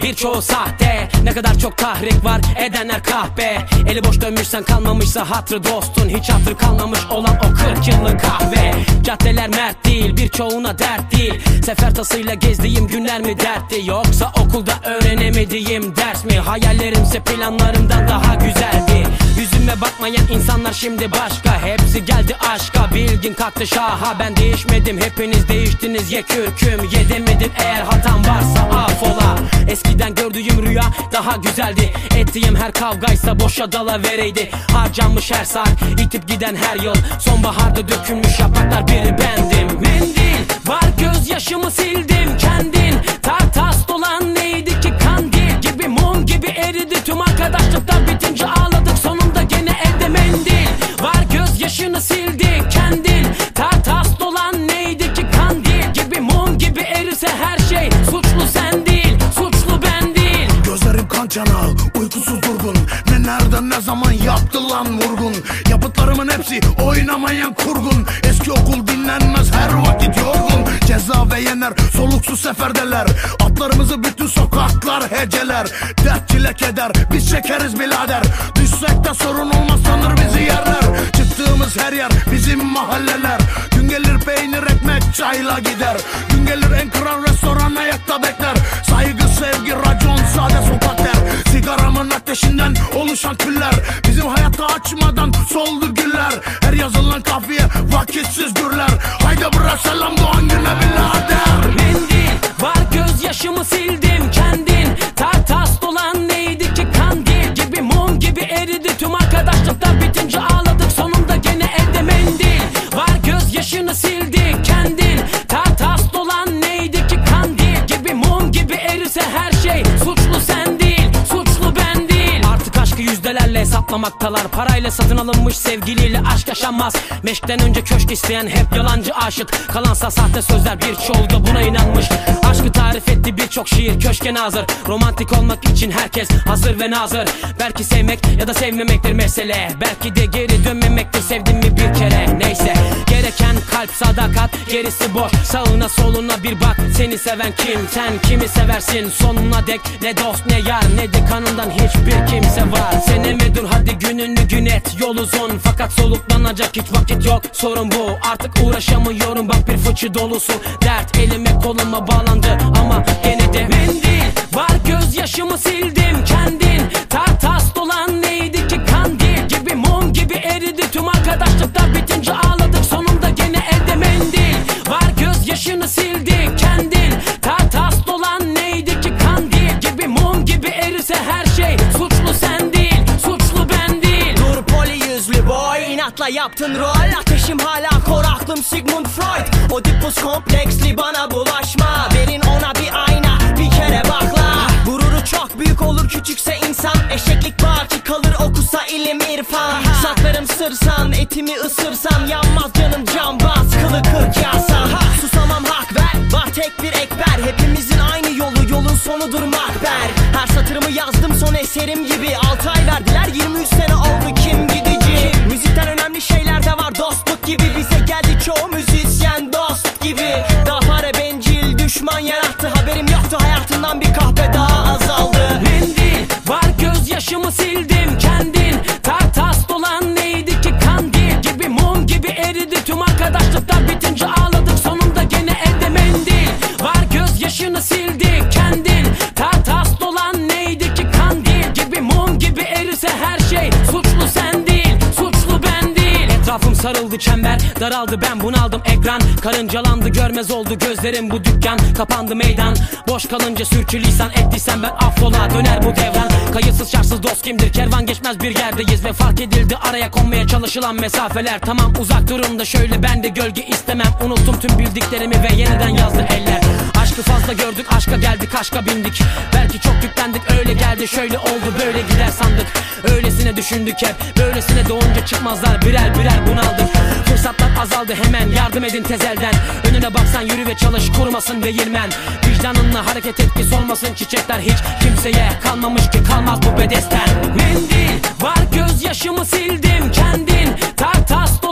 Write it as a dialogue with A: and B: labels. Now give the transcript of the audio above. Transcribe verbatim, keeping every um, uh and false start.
A: birçoğu sahte. Ne kadar çok tahrik var edenler kahpe. Eli boş dönmüşsen kalmamışsa hatrı dostun. Hiç hatır kalmamış olan o kırk yıllık kahve. Caddeler mert değil, birçoğuna dert değil. Sefer tasıyla gezdiğim günler mi dertti, yoksa okulda öğrenemediğim ders mi? Hayallerimse planlarımdan daha güzeldi. Yüzüme bakmayan insanlar şimdi başka. Hepsi geldi aşka, bilgin kalktı şaha. Ben değişmedim, hepiniz değiştiniz ye kürküm. Yedemedim, eğer hatam varsa affola. Eskiden gördüğüm rüya daha güzeldi. Ettiğim her kavgaysa boşa dalavereydi. Harcanmış her saat, itip giden her yıl. Sonbaharda dökülmüş yapraklar biri bendim. Mendil var, gözyaşımı sildim. Kendin tartas dolan neydi ki, kandil gibi mum gibi eridi. Tüm arkadaşlıklar bitince ağladık, sonunda gene evde mendil var, gözyaşını sildik. Kendin tartas dolan neydi ki, kandil gibi mum gibi erirse her şey. Suçlu sen değil, suçlu ben değil.
B: Gözlerim kan çanağı, uykusuz durgun. Ne nereden ne zaman yaptı lan vurgun. Yapıtlarımın hepsi oynamayan kurgun. Eski okul dinlenmez, her vakit yorgun. Ceza ve yener, soluksuz seferdeler. Atlarımızı bütün sokaklar heceler. Dert çile keder, biz çekeriz birader. Düşsek de sorun olmaz, sanır bizi yerler. Çıktığımız her yer bizim mahalleler. Gün gelir peynir ekmek çayla gider. Gün gelir en kral restoran ayakta bekler. Saygı sevgi racon sade sokak der. Sigaramın ateşinden oluşan küller. Bizim hayatta açmadan soldu güller. Her yazılan kafiye vakitsiz gürler. Haydi bırak selam doğan güne birader.
A: Mendil var, gözyaşımı sildim. Kendin tartas dolan neydi ki, kandil gibi mum gibi eridi. Tüm arkadaşlıklar bitince ağladık, sonunda gene evde mendil var, gözyaşını sildik. Kendin tartas dolan neydi ki, kandil gibi mum gibi erirse her şey. Suçlu sen değil, suçlu ben değil. Artık aşkı yüzdelerle hesaplamaktalar. Parayla satın alınmış sevgiliyle aşk yaşanmaz. Meşkten önce köşk isteyen hep yalancı aşık. Kalansa sahte sözler, birçoğu da buna inanmış. Aşkı tarif etti birçok şiir köşke nazır. Romantik olmak için herkes hazır ve nazır. Belki sevmek ya da sevmemektir mesele. Belki de geri dönmemektir, sevdim mi bir kere. Neyse, gereken kalp sadakat, gerisi boş. Sağına soluna bir bak, seni seven kim? Sen kimi seversin sonuna dek? Ne dost ne yar, ne de kanından hiçbir kimse var. Seneme dur hadi, gününü gün et, yol uzun. Fakat soluklanacak hiç vakit yok, sorun bu. Artık uğraşamıyorum, bak bir fıçı dolusu dert. Elime koluma bağlandı ama gene de mendil var, gözyaşımı sildim. Kendin tartas dolan neydi ki, kandil gibi mum gibi eridi. Tüm arkadaşlıklar bitince ağladık, sonunda gene evde mendil var, gözyaşını sildik. Kendin tartas dolan neydi ki, kandil gibi mum gibi erirse her şey. Suçlu sen değil, suçlu ben değil.
C: Dur poli yüzlü boy, inatla yaptın rol. Ateşim hala kor, aklım Sigmund Freud. Oedipus kompleksli bana bulaşma. Verin ona bir ayna, bir kere bakla. Gururu çok büyük olur, küçükse insan. Eşeklik baki kalır, okusa ilim irfan. Saklarım sırsan, etimi ısırsan. Yanmaz canım cambaz, kılı kırk yasa. Susamam hak ver, var tek bir ekber. Hepimizin aynı yolu, yolun sonudur makber. Her satırımı yazdım son eserim gibi. Altı ay verdiler, yirmi üç sene oldu kim gidici. Müzikten önemli şeyler de var, dostluk gibi. Bize geldi çoğu müzisyen dost gibi. Daha para bencil düşman yarattı. Haberim yoktu, hayatından bir kahve daha azaldı.
A: Mendil var, gözyaşımı sildim. Kendin tartas dolan neydi ki, kandil gibi mum gibi eridi. Tüm arkadaşlıklar bitince ağladık, sonunda gene evde mendil var, gözyaşını sildik. Kendin tartas dolan neydi ki, kandil gibi mum gibi erirse her şey. Suçlu sen değil, suçlu ben değil. Etrafım sarıldı çember, daraldı ben bunaldım ekran. Karıncalandı görmez oldu gözlerim, bu dükkan kapandı meydan. Boş kalınca sürçülisan ettiysem ben affola, döner bu devran. Kayıtsız şartsız dost kimdir, kervan geçmez bir yerdeyiz. Ve fark edildi araya konmaya çalışılan mesafeler. Tamam uzak durumda şöyle, ben de gölge istemem. Unuttum tüm bildiklerimi ve yeniden yazdı eller. Aşkı fazla gördük, aşka geldik, aşka bindik. Belki çok yüklendik, öyle geldi şöyle oldu, böyle gider sandık. Öylesine düşündük hep, böylesine doğunca çıkmazlar, birer birer bunaldık. Fırsatlar azaldı, hemen yardım edin tezelden. Önüne baksan yürü ve çalış, kurumasın değirmen. Vicdanınla hareket et ki solmasın çiçekler. Hiç kimseye kalmamış ki, kalmaz bu bedesten. Mendil var, gözyaşımı sildim. Kendin tartas